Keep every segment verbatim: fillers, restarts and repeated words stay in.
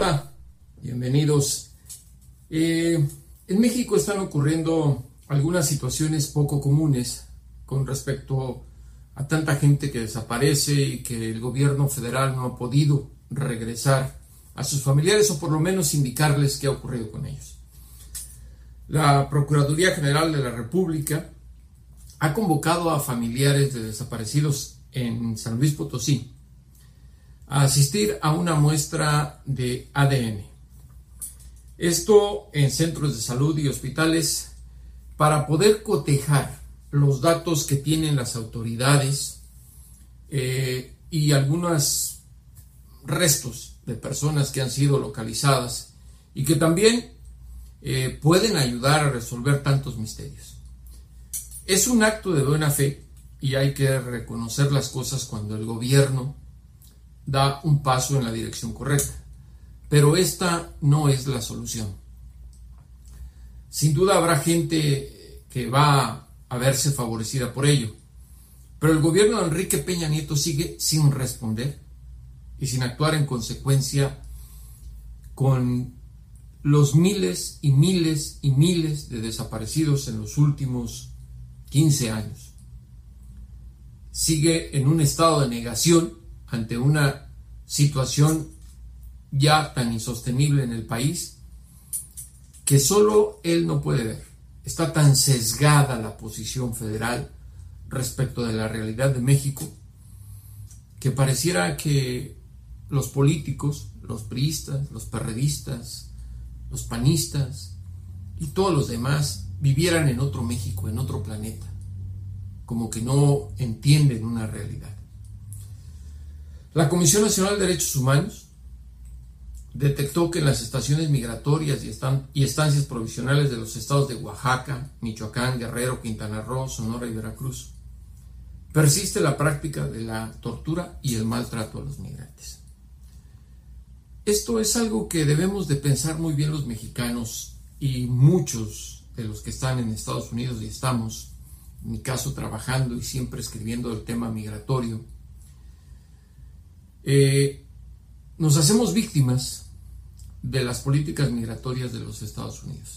Hola, bienvenidos. Eh, en México están ocurriendo algunas situaciones poco comunes con respecto a tanta gente que desaparece y que el gobierno federal no ha podido regresar a sus familiares o por lo menos indicarles qué ha ocurrido con ellos. La Procuraduría General de la República ha convocado a familiares de desaparecidos en San Luis Potosí a asistir a una muestra de A D N. Esto en centros de salud y hospitales para poder cotejar los datos que tienen las autoridades eh, y algunos restos de personas que han sido localizadas y que también eh, pueden ayudar a resolver tantos misterios. Es un acto de buena fe y hay que reconocer las cosas cuando el gobierno da un paso en la dirección correcta, pero esta no es la solución. Sin duda habrá gente que va a verse favorecida por ello, pero el gobierno de Enrique Peña Nieto sigue sin responder y sin actuar en consecuencia con los miles y miles y miles de desaparecidos en los últimos quince años. Sigue en un estado de negación ante una situación ya tan insostenible en el país que solo él no puede ver. Está tan sesgada la posición federal respecto de la realidad de México que pareciera que los políticos, los priistas, los perredistas, los panistas y todos los demás vivieran en otro México, en otro planeta, como que no entienden una realidad. La Comisión Nacional de Derechos Humanos detectó que en las estaciones migratorias y, estan- y estancias provisionales de los estados de Oaxaca, Michoacán, Guerrero, Quintana Roo, Sonora y Veracruz persiste la práctica de la tortura y el maltrato a los migrantes. Esto es algo que debemos de pensar muy bien los mexicanos y muchos de los que están en Estados Unidos y estamos, en mi caso, trabajando y siempre escribiendo el tema migratorio. Eh, nos hacemos víctimas de las políticas migratorias de los Estados Unidos.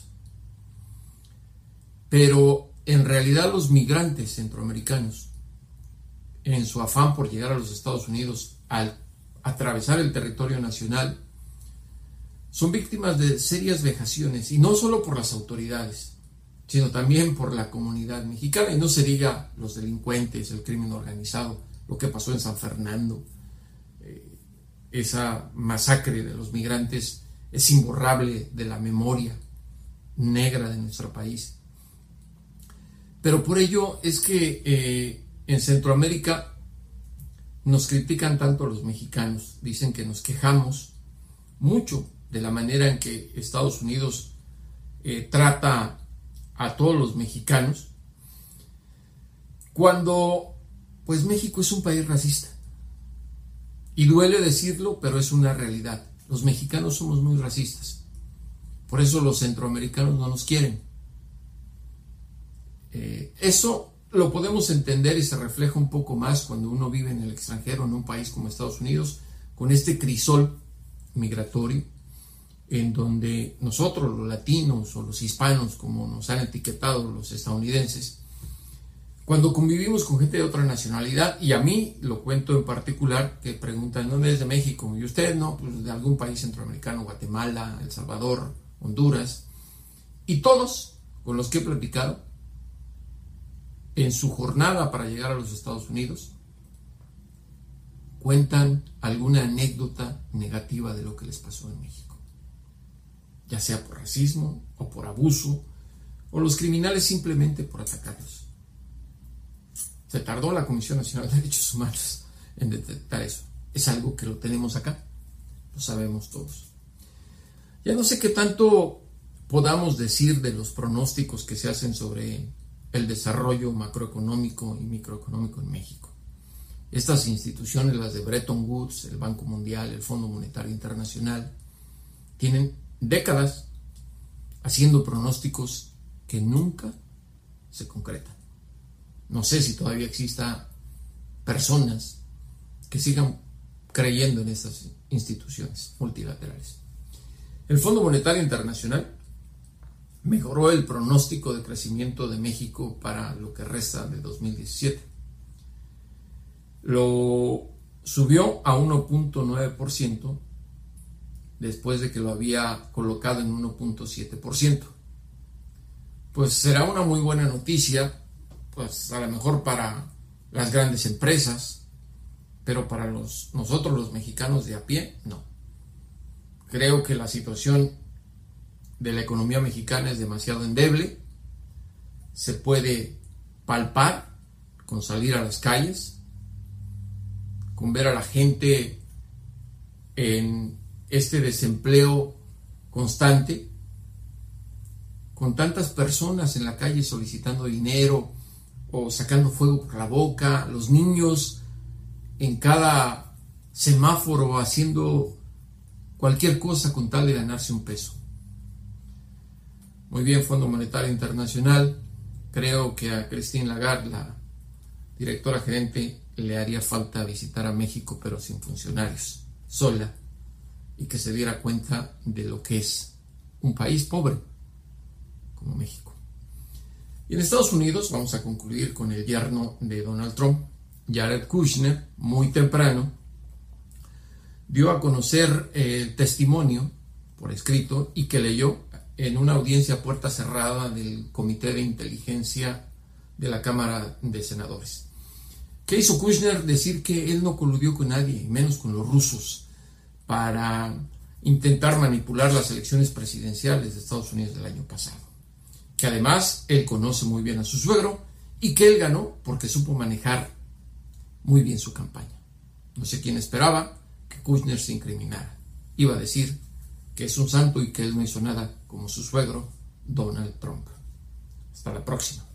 Pero en realidad los migrantes centroamericanos, en su afán por llegar a los Estados Unidos al atravesar el territorio nacional, son víctimas de serias vejaciones, y no solo por las autoridades, sino también por la comunidad mexicana, y no se diga los delincuentes, el crimen organizado, lo que pasó en San Fernando. Eh, esa masacre de los migrantes es imborrable de la memoria negra de nuestro país. Pero por ello es que eh, en Centroamérica nos critican tanto los mexicanos, dicen que nos quejamos mucho de la manera en que Estados Unidos eh, trata a todos los mexicanos, cuando pues México es un país racista. Y duele decirlo, pero es una realidad. Los mexicanos somos muy racistas. Por eso los centroamericanos no nos quieren. Eh, eso lo podemos entender y se refleja un poco más cuando uno vive en el extranjero, en un país como Estados Unidos, con este crisol migratorio, en donde nosotros, los latinos o los hispanos, como nos han etiquetado los estadounidenses, cuando convivimos con gente de otra nacionalidad, y a mí lo cuento en particular, que preguntan, ¿dónde es de México? Y usted, no, pues de algún país centroamericano, Guatemala, El Salvador, Honduras, y todos con los que he platicado, en su jornada para llegar a los Estados Unidos, cuentan alguna anécdota negativa de lo que les pasó en México, ya sea por racismo o por abuso, o los criminales simplemente por atacarlos. Se tardó la Comisión Nacional de Derechos Humanos en detectar eso. Es algo que lo tenemos acá, lo sabemos todos. Ya no sé qué tanto podamos decir de los pronósticos que se hacen sobre el desarrollo macroeconómico y microeconómico en México. Estas instituciones, las de Bretton Woods, el Banco Mundial, el Fondo Monetario Internacional, tienen décadas haciendo pronósticos que nunca se concretan. No sé si todavía exista personas que sigan creyendo en estas instituciones multilaterales. El Fondo Monetario Internacional mejoró el pronóstico de crecimiento de México para lo que resta de dos mil diecisiete. Lo subió a uno punto nueve por ciento después de que lo había colocado en uno punto siete por ciento. Pues será una muy buena noticia, pues a lo mejor para las grandes empresas, pero para los, nosotros los mexicanos de a pie, no. Creo que la situación de la economía mexicana es demasiado endeble. Se puede palpar con salir a las calles, con ver a la gente en este desempleo constante, con tantas personas en la calle solicitando dinero o sacando fuego por la boca, los niños en cada semáforo haciendo cualquier cosa con tal de ganarse un peso. Muy bien, Fondo Monetario Internacional. Creo que a Christine Lagarde, la directora gerente, le haría falta visitar a México, pero sin funcionarios, sola, y que se diera cuenta de lo que es un país pobre como México. Y en Estados Unidos vamos a concluir con el yerno de Donald Trump, Jared Kushner, muy temprano, dio a conocer el testimonio por escrito y que leyó en una audiencia a puerta cerrada del Comité de Inteligencia de la Cámara de Senadores. ¿Qué hizo Kushner? Decir que él no coludió con nadie, menos con los rusos, para intentar manipular las elecciones presidenciales de Estados Unidos del año pasado. Que además él conoce muy bien a su suegro y que él ganó porque supo manejar muy bien su campaña. No sé quién esperaba que Kushner se incriminara. Iba a decir que es un santo y que él no hizo nada como su suegro, Donald Trump. Hasta la próxima.